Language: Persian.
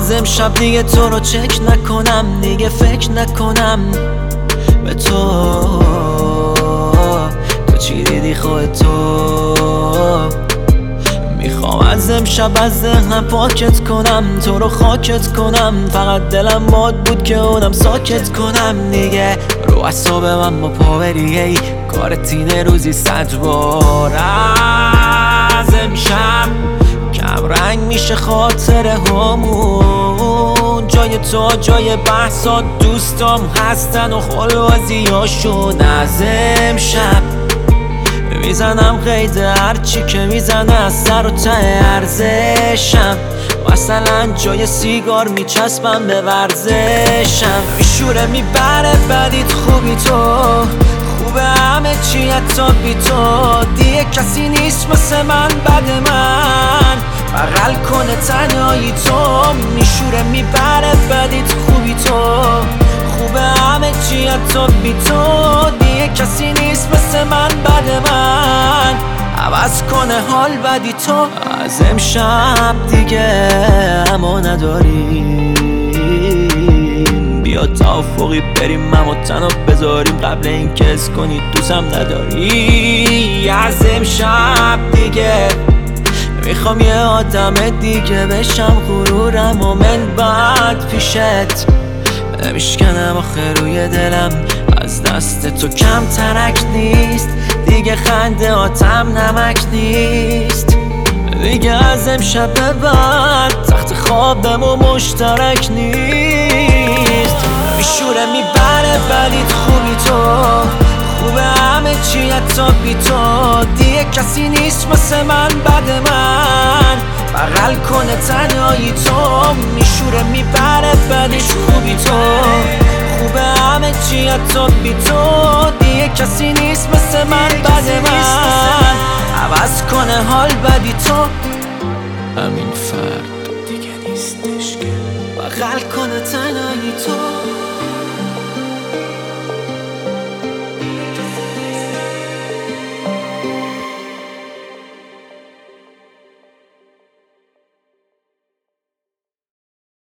از امشب دیگه تو رو چک نکنم، دیگه فکر نکنم به تو چی دیدی خودتو. میخوام از امشب از ذهنم پاکت کنم، تو رو خاکت کنم، فقط دلم باد بود که اونم ساکت کنم دیگه. رو اعصاب من با پاوری ای کارت اینه روزی 100 بار. از امشب کم رنگ میشه خاطر همون، جای تو جای بحثات دوستام هستن و خلوازی هاشون. از امشب میزنم قید هرچی که میزنه از سر و ته ارزشم، مثلا جای سیگار میچسبم به ورزشم. میشوره میبره بدیت خوبی تو، خوبه همه چی حتی بی تو. دیگه کسی نیست مثل من بد من، بغل کنه تنهایی تو. میشوره میبره بدیت خوبی تو، خوبه همه چی حتی بی تو. دیگه کسی نیست مثل من بد من، عوض کنه حال بدی تو. از امشب دیگه اما نداریم، بیا توافقی بریم اما تنها بذاریم قبل این که حس کنی دوستم نداری. از امشب دیگه میخوام یه آدم دیگه بشم، غرورم و من بعد پیشت نمیشکنم آخه روی دلم. از دست تو کم ترک نیست دیگه، خنده آتم نمک نیست دیگه. از امشب به بعد تخت خوابم و مشترک نیست. میشوره میبره بدیت خوبی تو، خوبه همه چی حتی بی تو. دیگه کسی نیست مثل من بد من، بغل کنه تنهایی تو. میشوره میبره بدیت خوبی تو، خوبه همه چی حتی بی تو. دیگه کسی نیست مثل من بد من، عوض کنه حال بدی تو. همین فرد دیگه نیستش که بغل کنه تنهایی